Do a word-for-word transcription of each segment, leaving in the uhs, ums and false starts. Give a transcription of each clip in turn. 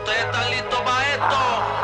¿Ustedes están listos para esto?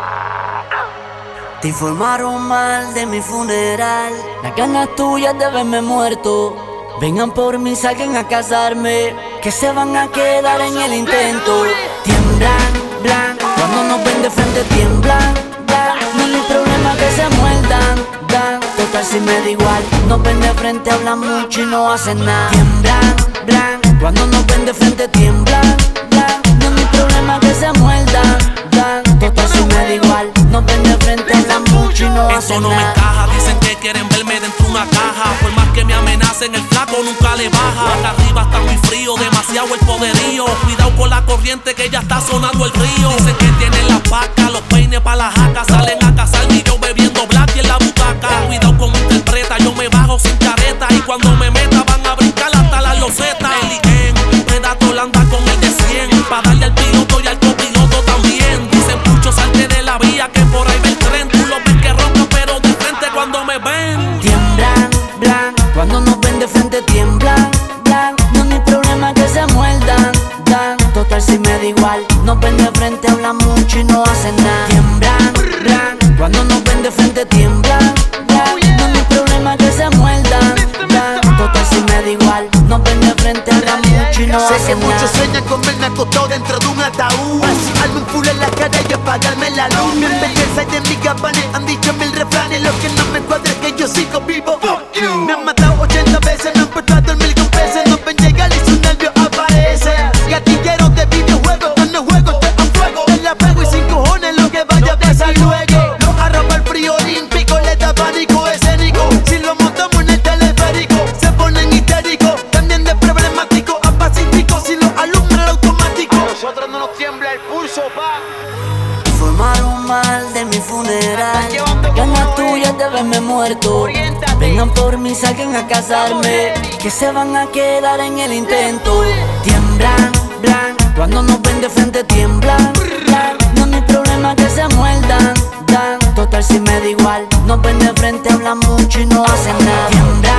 Te informaron mal de mi funeral. Las ganas tuyas de verme muerto. Vengan por mí, salgan a casarme, que se van a quedar en el intento. Tiemblan, blan, cuando nos ven de frente tiemblan, blan. No hay problema que se muerdan, dan. Total si me da igual, nos ven de frente, hablan mucho y no hacen nada. Tiemblan, blan, cuando nos ven de frente tiemblan, blan. No hay problema que se muerdan, dan. Total si me da igual, nos ven de frente, hablan mucho y no hacen nada. Eso no me encaja, dicen que quieren verme dentro de una caja. Por más que me amenacen, el flaco nunca le baja. Acá arriba está muy frío, demasiado el poderío. Cuidado con la corriente que ya está sonando el río. Dicen que tienen las vacas, los peines pa' la jaca. Salen a cazar y yo bebiendo black y en la butaca. Cuidado con mi interpreta, yo me bajo sin careta. Y cuando me meta van a brincar hasta las losetas. El I N, Predator anda con el de cien. Pa' darle al piloto y al copiloto también. Dicen mucho salte de la vía que por ahí ve el tren. Tú lo ves que ronca pero de frente cuando me ven. Tiemblan, blan, cuando nos ven de frente tiemblan, blan. No hay problema que se muerdan, dan. Total si me da igual, nos ven de frente, hablan mucho y no hacen nada. Tiemblan, blan, cuando nos ven de frente tiemblan, blan. No hay problema que se muerdan, dan. Total si me da igual, nos ven de frente, hablan mucho y no Sé que hacen nada. muchos sueñan con verme acostado dentro de un ataúd. Algo full en la cara y apagarme la luz. Mi belleza y de mi gabanes han dicho mil refranes. Lo que no me cuadra es que yo sigo vivo. Me han matado ochenta veces, me han puesto a dormir con peces. No ven llegar y su nervio aparece. Gatilleros de videojuegos, no no juego, estoy a fuego. Te la pego y sin cojones lo que vaya a pasar luego. Los arroba el frío olímpico, le da pánico escénico. Si lo montamos en el teleférico, se ponen histéricos. También de problemático a pacífico, si lo alumbra el automático. A nosotros no nos tiembla el pulso, pa. Informaron mal de mi funeral. Ganas tuyas de verme muerto. Vengan por mí, salgan a casarme, que se van a quedar en el intento. Tiemblan, blan, cuando nos ven de frente tiemblan, blan. No hay problema que se muerdan, dan. Total si me da igual, nos ven de frente, hablan mucho y no hacen nada. Tiemblan,